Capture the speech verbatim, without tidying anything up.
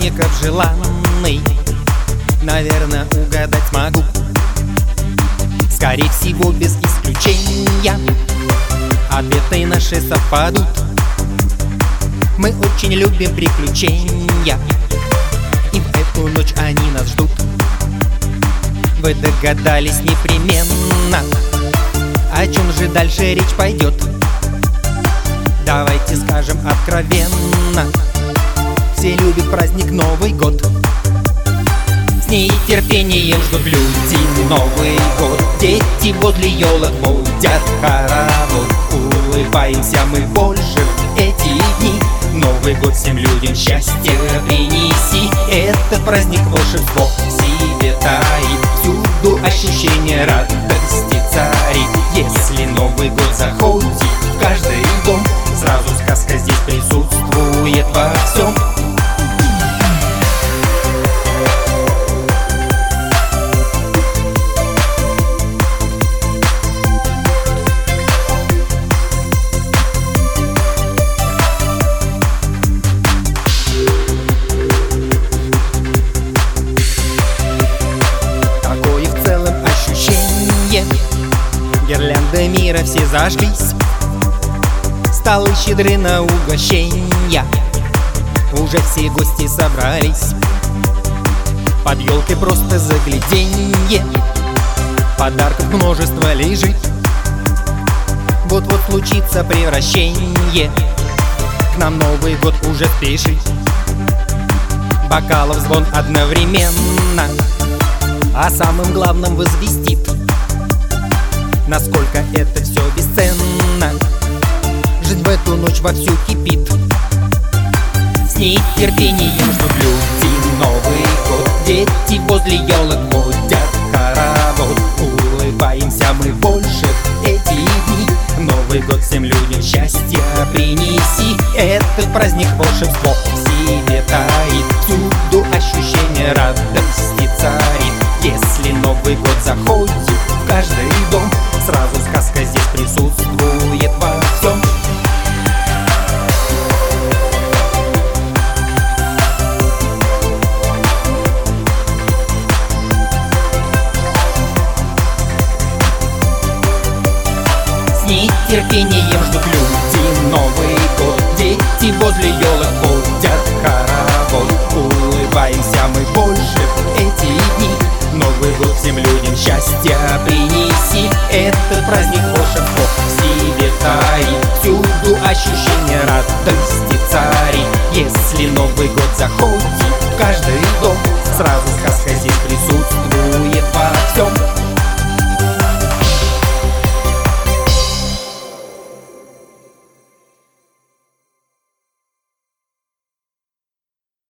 праздников желанный, наверное, угадать смогу. Скорее всего, без исключения ответы наши совпадут. Мы очень любим приключения, и в эту ночь они нас ждут. Вы догадались непременно, о чем же дальше речь пойдет. Давайте скажем откровенно: все любят праздник Новый год. С нетерпением ждут люди Новый год. Дети возле елок водят хоровод. Улыбаемся мы больше в эти дни. Новый год всем людям счастье принеси. Этот праздник волшебство в себе таит. Всюду ощущение радости царит. Если Новый год заходит в каждый дом, сразу сказка здесь присутствует во всем. Гирлянды мира все зажглись, столы щедры на угощенья. Уже все гости собрались, под елкой просто загляденье. Подарков множество лежит, вот-вот случится превращение. К нам Новый год уже спешит, бокалов звон одновременно, а самым главным возвестит, насколько это все бесценно. Жизнь в эту ночь вовсю кипит. С нетерпением ждут люди Новый год. Дети возле елок водят хоровод. Улыбаемся мы больше в эти дни. Новый год всем людям счастья принеси. Этот праздник волшебство в себе таит. Всюду ощущение радости царит. Если Новый год заходит в каждый дом, сразу сказка здесь присутствует во всем. С нетерпением ждут люди Новый год. Дети возле елок водят хоровод. Улыбаемся мы больше в эти дни. Новый год всем людям счастья принеси. Этот праздник волшебство в себе таит. Всюду ощущение радости царит. Если Новый год заходит